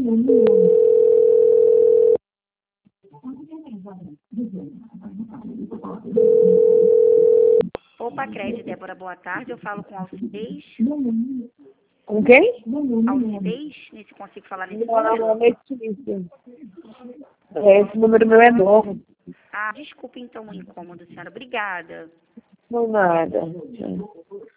Opa, Crédito, Débora, boa tarde. Eu falo com Alcides. Com quem? Alcides, nem se consigo falar nesse Não, número. não é isso. Esse número meu é novo. Ah, desculpe então o incômodo, senhora. Obrigada. Não nada.